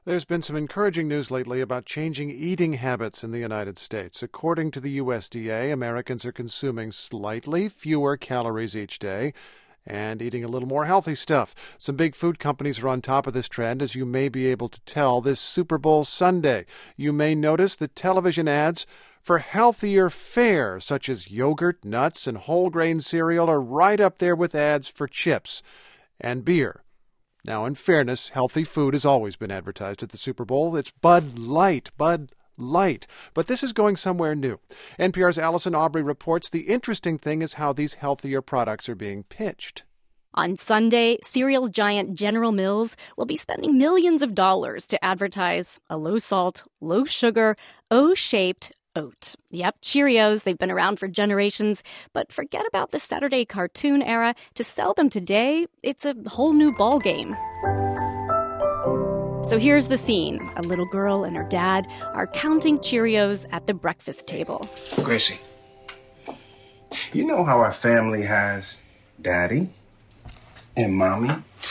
There's been some encouraging news lately about changing eating habits in the United States. According to the USDA, Americans are consuming slightly fewer calories each day and eating a little more healthy stuff. Some big food companies are on top of this trend, as you may be able to tell this Super Bowl Sunday. You may notice that television ads for healthier fare, such as yogurt, nuts, and whole grain cereal, are right up there with ads for chips and beer. Now, in fairness, healthy food has always been advertised at the Super Bowl. It's Bud Light. But this is going somewhere new. NPR's Allison Aubrey reports the interesting thing is how these healthier products are being pitched. On Sunday, cereal giant General Mills will be spending millions of dollars to advertise a low-salt, low-sugar, O-shaped oat. Yep, Cheerios, they've been around for generations, but forget about the Saturday cartoon era. To sell them today, it's a whole new ballgame. So here's the scene. A little girl and her dad are counting Cheerios at the breakfast table. Gracie, you know how our family has Daddy and Mommy?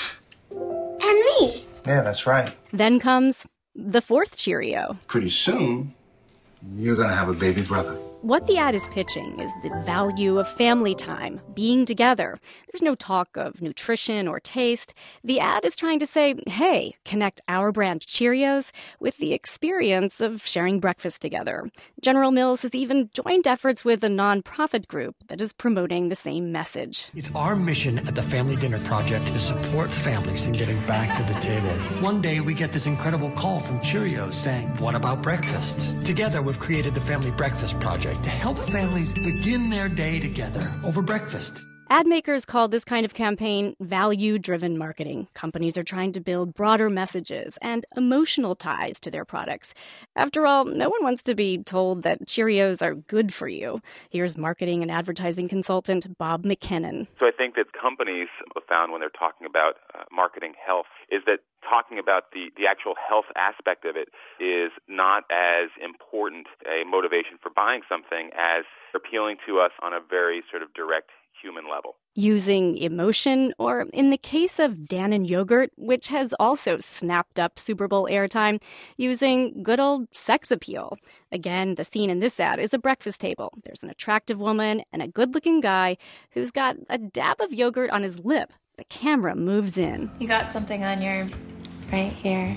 And me. Yeah, that's right. Then comes the fourth Cheerio. Pretty soon, you're going to have a baby brother. What the ad is pitching is the value of family time, being together. There's no talk of nutrition or taste. The ad is trying to say, hey, connect our brand Cheerios with the experience of sharing breakfast together. General Mills has even joined efforts with a nonprofit group that is promoting the same message. It's our mission at the Family Dinner Project to support families in getting back to the table. One day we get this incredible call from Cheerios saying, what about breakfasts? Together we've created the Family Breakfast Project to help families begin their day together over breakfast. Ad makers call this kind of campaign value-driven marketing. Companies are trying to build broader messages and emotional ties to their products. After all, no one wants to be told that Cheerios are good for you. Here's marketing and advertising consultant Bob McKinnon. So I think that companies have found when they're talking about marketing health is that talking about the actual health aspect of it is not as important a motivation for buying something as appealing to us on a very sort of direct human level. Using emotion, or in the case of Dannon Yogurt, which has also snapped up Super Bowl airtime, using good old sex appeal. Again, the scene in this ad is a breakfast table. There's an attractive woman and a good-looking guy who's got a dab of yogurt on his lip. The camera moves in. You got something on your right here.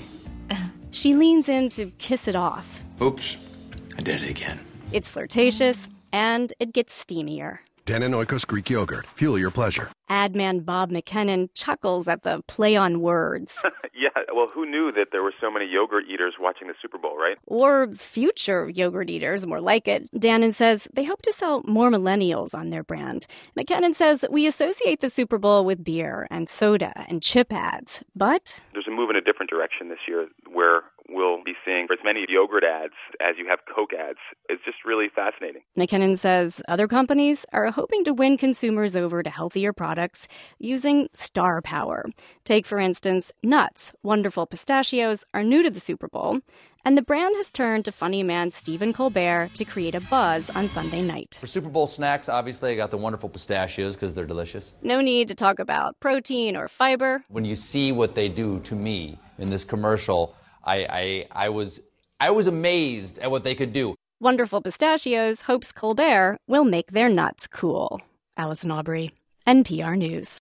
She leans in to kiss it off. Oops, I did it again. It's flirtatious, and it gets steamier. Dannon Oikos Greek Yogurt. Fuel your pleasure. Ad man Bob McKinnon chuckles at the play on words. Yeah, well, who knew that there were so many yogurt eaters watching the Super Bowl, right? Or future yogurt eaters, more like it. Dannon says they hope to sell more millennials on their brand. McKinnon says we associate the Super Bowl with beer and soda and chip ads, but there's a move in a different direction this year where we'll be seeing as many yogurt ads as you have Coke ads. It's just really fascinating. McKinnon says other companies are hoping to win consumers over to healthier products using star power. Take, for instance, nuts. Wonderful pistachios are new to the Super Bowl, and the brand has turned to funny man Stephen Colbert to create a buzz on Sunday night. For Super Bowl snacks, obviously, I got the wonderful pistachios because they're delicious. No need to talk about protein or fiber. When you see what they do to me in this commercial, I was amazed at what they could do. Wonderful Pistachios hopes Colbert will make their nuts cool. Allison Aubrey, NPR News.